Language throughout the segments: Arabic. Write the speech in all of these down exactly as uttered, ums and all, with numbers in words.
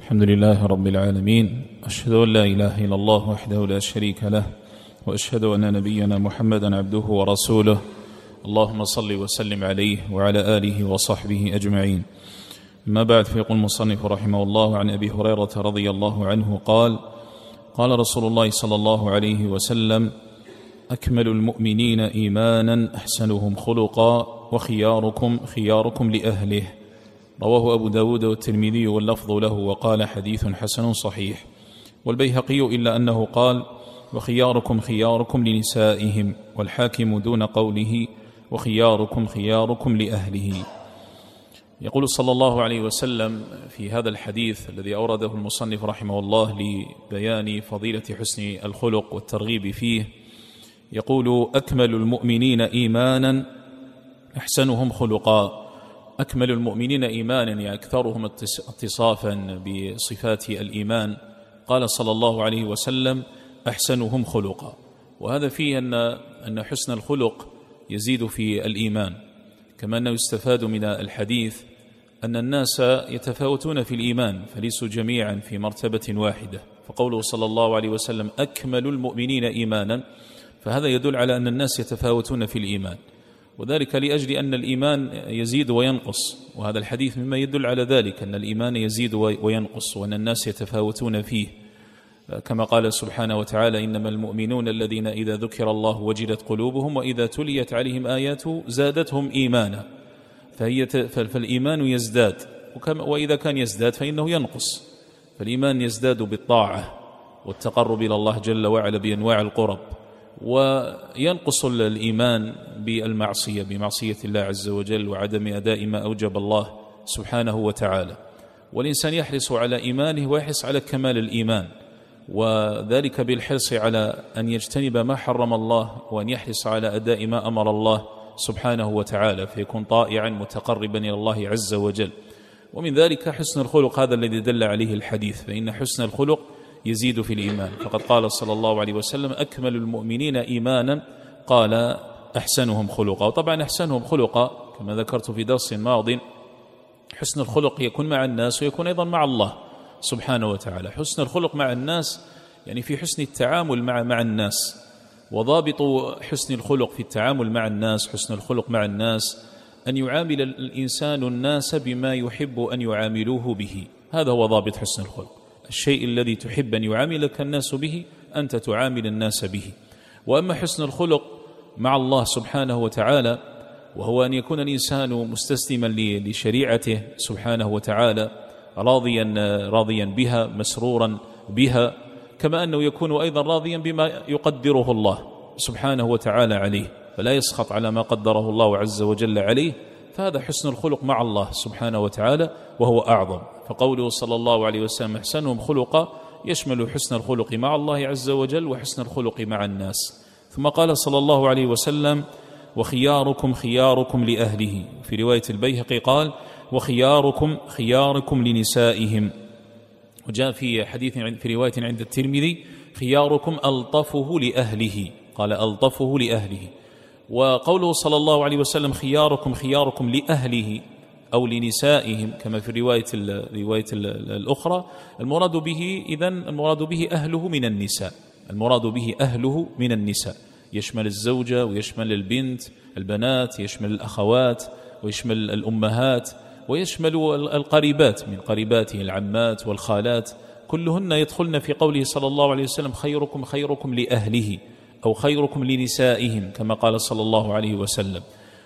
الحمد لله رب العالمين، أشهد أن لا إله إلا الله وحده لا شريك له، وأشهد أن نبينا محمدا عبده ورسوله. اللهم صل وسلم عليه وعلى آله وصحبه أجمعين. ما بعد، فيقول المصنف رحمه الله عن أبي هريرة رضي الله عنه قال: قال رسول الله صلى الله عليه وسلم: أكمل المؤمنين إيمانا أحسنهم خلقا وخياركم خياركم لأهله. رواه أبو داود والترمذي واللفظ له، وقال: حديث حسن صحيح. والبيهقي إلا أنه قال: وخياركم خياركم لنسائهم، والحاكم دون قوله وخياركم خياركم لأهله. يقول صلى الله عليه وسلم في هذا الحديث الذي أورده المصنف رحمه الله لبيان فضيلة حسن الخلق والترغيب فيه، يقول: أكمل المؤمنين إيمانا أحسنهم خلقا. أكمل المؤمنين إيمانا يعني أكثرهم اتصافا بصفات الإيمان. قال صلى الله عليه وسلم: أحسنهم خلقا. وهذا فيه أن أن حسن الخلق يزيد في الإيمان، كما أنه يستفاد من الحديث أن الناس يتفاوتون في الإيمان، فليسوا جميعا في مرتبة واحدة. فقوله صلى الله عليه وسلم: أكمل المؤمنين إيمانا، فهذا يدل على أن الناس يتفاوتون في الإيمان، وذلك لأجل أن الإيمان يزيد وينقص. وهذا الحديث مما يدل على ذلك، أن الإيمان يزيد وينقص، وأن الناس يتفاوتون فيه، كما قال سبحانه وتعالى: إنما المؤمنون الذين إذا ذكر الله وجلت قلوبهم وإذا تليت عليهم آياته زادتهم إيمانا. فهي فالإيمان يزداد، وإذا كان يزداد فإنه ينقص. فالإيمان يزداد بالطاعة والتقرب إلى الله جل وعلا بأنواع القرب، وينقص الإيمان بالمعصية بمعصية الله عز وجل وعدم أداء ما أوجب الله سبحانه وتعالى. والإنسان يحرص على إيمانه ويحرص على كمال الإيمان، وذلك بالحرص على أن يجتنب ما حرم الله، وأن يحرص على أداء ما أمر الله سبحانه وتعالى، فيكون طائعا متقربا إلى الله عز وجل. ومن ذلك حسن الخلق، هذا الذي دل عليه الحديث، فإن حسن الخلق يزيد في الإيمان. فقد قال صلى الله عليه وسلم: أكمل المؤمنين إيمانا قال أحسنهم خلقا. وطبعا أحسنهم خلقا كما ذكرت في درس ماض، حسن الخلق يكون مع الناس ويكون أيضا مع الله سبحانه وتعالى. حسن الخلق مع الناس يعني في حسن التعامل مع مع الناس. وضابط حسن الخلق في التعامل مع الناس، حسن الخلق مع الناس، أن يعامل الإنسان الناس بما يحب أن يعاملوه به. هذا هو ضابط حسن الخلق، الشيء الذي تحب أن يعاملك الناس به أنت تعامل الناس به. وأما حسن الخلق مع الله سبحانه وتعالى، وهو أن يكون الإنسان مستسلما لشريعته سبحانه وتعالى، راضيا راضيا بها، مسرورا بها، كما أنه يكون أيضا راضيا بما يقدره الله سبحانه وتعالى عليه، فلا يسخط على ما قدره الله عز وجل عليه. فهذا حسن الخلق مع الله سبحانه وتعالى، وهو أعظم. فقوله صلى الله عليه وسلم: أحسنهم خلقا، يشمل حسن الخلق مع الله عز وجل وحسن الخلق مع الناس. ثم قال صلى الله عليه وسلم: وخياركم خياركم لأهله. في رواية البيهقي قال: وخياركم خياركم لنسائهم. وجاء في حديث في رواية عند الترمذي: خياركم ألطفه لأهله، قال: ألطفه لأهله. وقوله صلى الله عليه وسلم: خياركم خياركم لأهله أو لنسائهم، كما في الرواية الرواية الأخرى، المراد به إذن المراد به أهله من النساء، المراد به أهله من النساء، يشمل الزوجة ويشمل البنت، البنات، يشمل الأخوات ويشمل الأمهات، ويشمل القريبات من قريباته، العمات والخالات، كلهن يدخلن في قوله صلى الله عليه وسلم: خيركم خيركم لأهله أو خيركم لنسائهم، كما قال صلى الله عليه وسلم.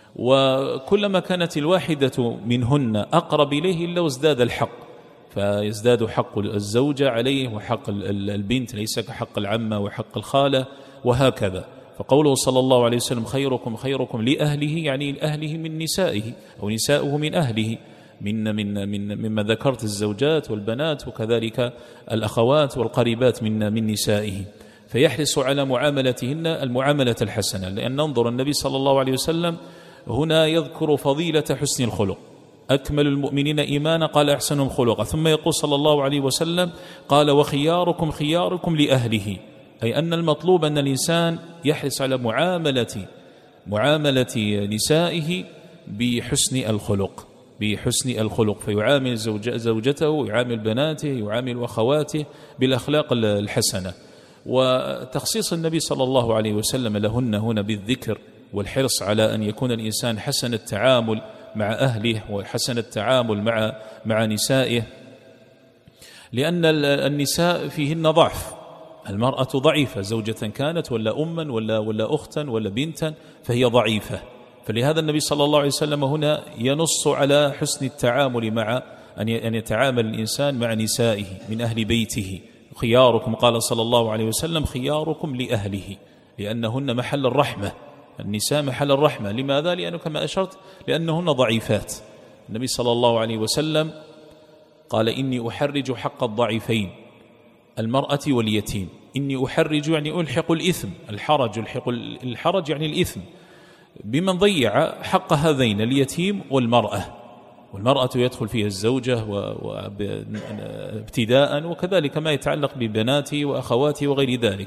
وكلما كانت الواحدة منهن أقرب إليه إلا وازداد الحق، فيزداد حق الزوجة عليه وحق البنت ليس كحق العمة وحق الخالة، وهكذا. فقوله صلى الله عليه وسلم: خيركم خيركم لأهله، يعني أهله من نسائه أو نساؤه من أهله، من من من مما ذكرت الزوجات والبنات، وكذلك الأخوات والقريبات من من نسائه. فيحرص على معاملتهن المعاملة الحسنة، لأن ننظر النبي صلى الله عليه وسلم هنا يذكر فضيلة حسن الخلق. أكمل المؤمنين إيمانا قال: أحسنهم خلقا. ثم يقول صلى الله عليه وسلم: قال: وخياركم خياركم لأهله، أي أن المطلوب أن الإنسان يحرص على معاملة معاملة نسائه بحسن الخلق، بحسن الخلق، فيعامل زوجته، يعامل بناته، يعامل أخواته بالأخلاق الحسنة. وتخصيص النبي صلى الله عليه وسلم لهن هنا بالذكر والحرص على أن يكون الإنسان حسن التعامل مع أهله وحسن التعامل مع مع نسائه، لأن النساء فيهن ضعف، المرأة ضعيفة، زوجة كانت ولا أما ولا ولا أختا ولا بنتا، فهي ضعيفة. فلهذا النبي صلى الله عليه وسلم هنا ينص على حسن التعامل مع أن يتعامل الإنسان مع نسائه من أهل بيته. خياركم، قال صلى الله عليه وسلم، خياركم لأهله، لأنهن محل الرحمة، النساء محل الرحمة. لماذا؟ لأنه كما أشرت لأنهن ضعيفات. النبي صلى الله عليه وسلم قال إني أحرج حق الضعيفين، المرأة واليتيم. إني أحرج يعني ألحق الإثم، الحرج الحق الحرج يعني الإثم بمن ضيع حق هذين اليتيم والمرأة. والمرأة يدخل فيها الزوجة ابتداء، وكذلك ما يتعلق ببناته وأخواته وغير ذلك.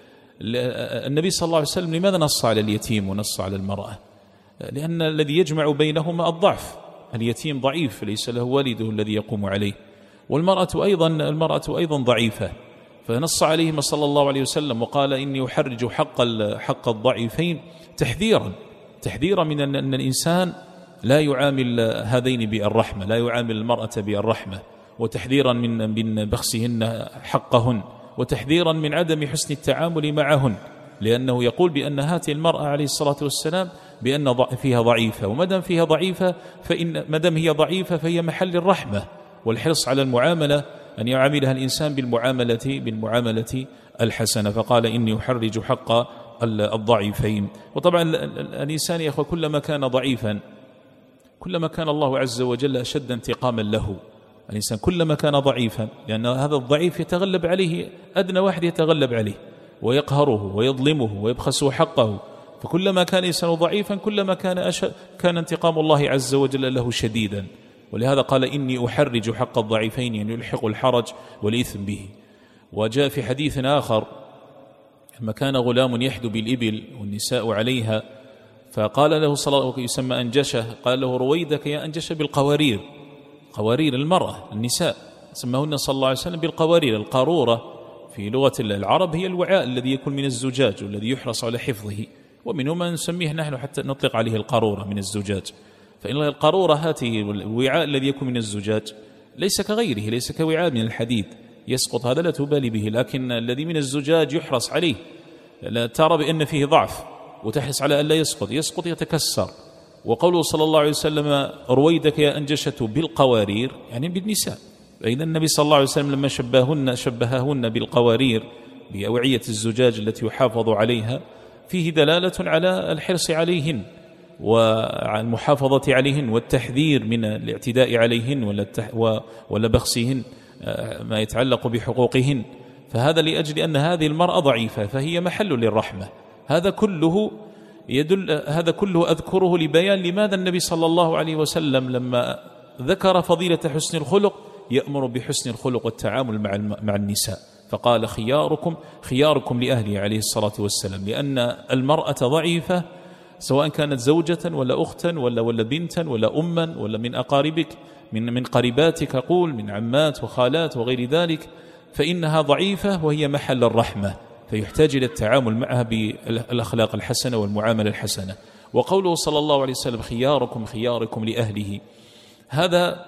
النبي صلى الله عليه وسلم لماذا نص على اليتيم ونص على المرأة؟ لأن الذي يجمع بينهما الضعف، اليتيم ضعيف ليس له والده الذي يقوم عليه، والمرأة أيضا المرأة أيضا ضعيفة، فنص عليهما صلى الله عليه وسلم وقال إني أحرج حق حق الضعيفين تحذيرا تحذيرا من أن الإنسان لا يعامل هذين بالرحمة، لا يعامل المرأة بالرحمة، وتحذيرا من من بخسهن حقهن، وتحذيرا من عدم حسن التعامل معهن، لأنه يقول بأن هذه المرأة عليه الصلاة والسلام بأن فيها ضعيفة، ومدام فيها ضعيفة فإن مدام هي ضعيفة فهي محل الرحمة والحرص على المعاملة، أن يعاملها الإنسان بالمعاملة بالمعاملة الحسنة. فقال إني أحرج حق الضعيفين. وطبعا الإنسان يا أخوة كلما كان ضعيفا كلما كان الله عز وجل أشد انتقاما له. الإنسان كلما كان ضعيفا، لأن هذا الضعيف يتغلب عليه أدنى واحد، يتغلب عليه ويقهره ويظلمه ويبخس حقه. فكلما كان الإنسان ضعيفا كلما كان أشد كان انتقام الله عز وجل له شديدا. ولهذا قال إني أحرج حق الضعيفين، يعني يلحق الحرج والإثم به. وجاء في حديث آخر لما كان غلام يحدو بالإبل والنساء عليها، فقال له صلى الله عليه وسلم، يسمى أنجشة، قال له رويدك يا أنجشة بالقوارير، قوارير المرأة النساء سماهن صلى الله عليه وسلم بالقوارير. القارورة في لغة العرب هي الوعاء الذي يكون من الزجاج والذي يحرص على حفظه، ومنه ما نسميه نحن حتى نطلق عليه القارورة من الزجاج. فإن القارورة هذه الوعاء الذي يكون من الزجاج ليس كغيره، ليس كوعاء من الحديد يسقط، هذا لا تبالي به، لكن الذي من الزجاج يحرص عليه، لا ترى بأن فيه ضعف وتحرص على أن لا يسقط، يسقط يتكسر. وقوله صلى الله عليه وسلم رويدك يا أنجشة بالقوارير، يعني بالنساء. فإذا النبي صلى الله عليه وسلم لما شبههن شبههن بالقوارير بأوعية الزجاج التي يحافظ عليها، فيه دلالة على الحرص عليهن وعن المحافظة عليهن والتحذير من الاعتداء عليهن ولا ولا بخسهن ما يتعلق بحقوقهن. فهذا لأجل أن هذه المرأة ضعيفة فهي محل للرحمة. هذا كله يدل هذا كله أذكره لبيان لماذا النبي صلى الله عليه وسلم لما ذكر فضيلة حسن الخلق يأمر بحسن الخلق والتعامل مع مع النساء، فقال خياركم خياركم لأهله عليه الصلاة والسلام، لأن المرأة ضعيفة سواء كانت زوجة ولا أختا ولا ولا بنتا ولا أما ولا من أقاربك، من من قريباتك، قول من عمات وخالات وغير ذلك، فإنها ضعيفة وهي محل الرحمة، فيحتاج إلى التعامل معها بالأخلاق الحسنة والمعاملة الحسنة. وقوله صلى الله عليه وسلم خياركم خياركم لأهله، هذا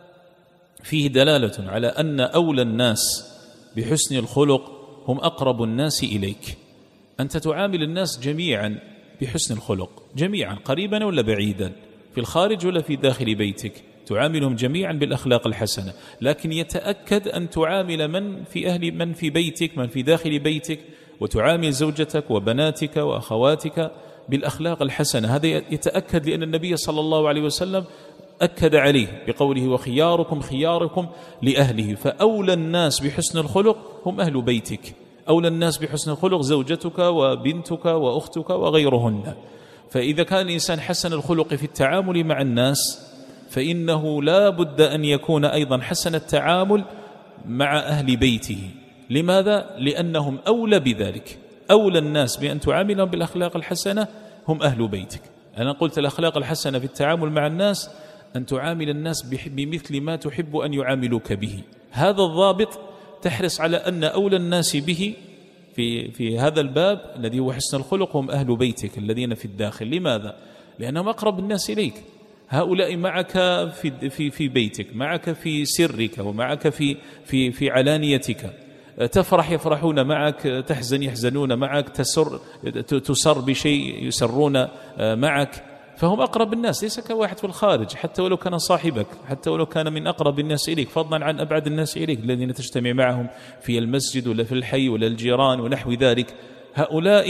فيه دلالة على أن أولى الناس بحسن الخلق هم أقرب الناس إليك. أنت تعامل الناس جميعا بحسن الخلق، جميعا قريبا ولا بعيدا، في الخارج ولا في داخل بيتك، تعاملهم جميعا بالأخلاق الحسنة، لكن يتأكد أن تعامل من في أهل من في بيتك، من في داخل بيتك، وتعامل زوجتك وبناتك وأخواتك بالأخلاق الحسنة. هذا يتأكد لأن النبي صلى الله عليه وسلم أكد عليه بقوله وخياركم خياركم لأهله. فأولى الناس بحسن الخلق هم أهل بيتك، أولى الناس بحسن الخلق زوجتك وبنتك وأختك وغيرهن. فإذا كان الإنسان حسن الخلق في التعامل مع الناس فإنه لا بد أن يكون أيضا حسن التعامل مع أهل بيته. لماذا؟ لأنهم أولى بذلك، أولى الناس بأن تعاملهم بالأخلاق الحسنة هم أهل بيتك. أنا قلت الأخلاق الحسنة في التعامل مع الناس أن تعامل الناس بمثل ما تحب أن يعاملوك به. هذا الضابط تحرص على أن أولى الناس به في في هذا الباب الذي هو حسن الخلق هم أهل بيتك الذين في الداخل. لماذا؟ لأنهم أقرب الناس إليك. هؤلاء معك في في في بيتك، معك في سرك، ومعك في في في علانيتك. تفرح يفرحون معك، تحزن يحزنون معك، تسر تسر بشيء يسرون معك. فهم أقرب الناس، ليس كواحد في الخارج، حتى ولو كان صاحبك، حتى ولو كان من أقرب الناس إليك، فضلا عن أبعد الناس إليك الذين تجتمع معهم في المسجد ولا في الحي ولا الجيران ونحو ذلك. هؤلاء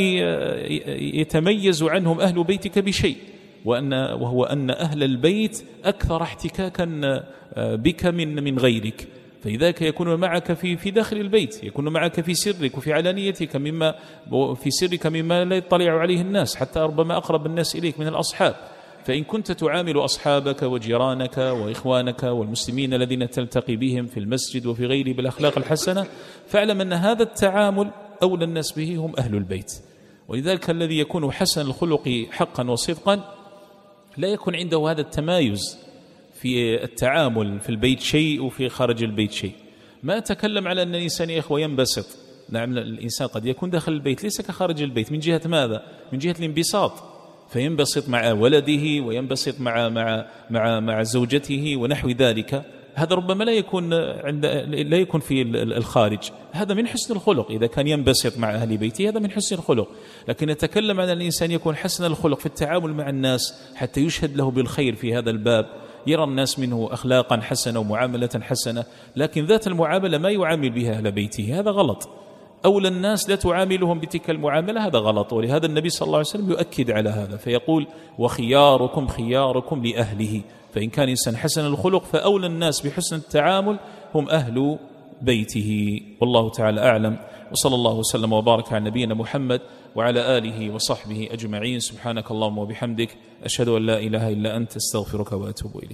يتميز عنهم أهل بيتك بشيء، وأن وهو أن أهل البيت أكثر احتكاكا بك من من غيرك. فلذلك يكون معك في في داخل البيت، يكون معك في سرك وفي علانيتك، مما في سرك مما لا يطلع عليه الناس، حتى ربما أقرب الناس إليك من الأصحاب. فإن كنت تعامل أصحابك وجيرانك وإخوانك والمسلمين الذين تلتقي بهم في المسجد وفي غيره بالأخلاق الحسنة، فاعلم أن هذا التعامل أولى الناس به هم أهل البيت. ولذلك الذي يكون حسن الخلق حقا وصدقا لا يكون عنده هذا التمايز في التعامل، في البيت شيء وفي خارج البيت شيء. ما أتكلم على أن الإنسان يا إخوة ينبسط، نعم الإنسان قد يكون داخل البيت ليس كخارج البيت، من جهة ماذا؟ من جهة الانبساط، فينبسط مع ولده وينبسط مع مع مع مع زوجته ونحو ذلك. هذا ربما لا يكون عند لا يكون في الخارج. هذا من حسن الخلق إذا كان ينبسط مع أهل بيته، هذا من حسن الخلق. لكن نتكلم عن الإنسان يكون حسن الخلق في التعامل مع الناس حتى يشهد له بالخير في هذا الباب، يرى الناس منه أخلاقا حسنة ومعاملة حسنة، لكن ذات المعاملة ما يعامل بها أهل بيته، هذا غلط. أولى الناس لا تعاملهم بتلك المعاملة، هذا غلط. ولهذا النبي صلى الله عليه وسلم يؤكد على هذا فيقول: وخياركم خياركم لأهله. فإن كان إنسان حسن الخلق فأولى الناس بحسن التعامل هم أهل بيته. والله تعالى أعلم، وصلى الله وسلم وبارك على نبينا محمد وعلى آله وصحبه أجمعين. سبحانك اللهم وبحمدك، أشهد أن لا إله إلا أنت، استغفرك وأتوب إليك.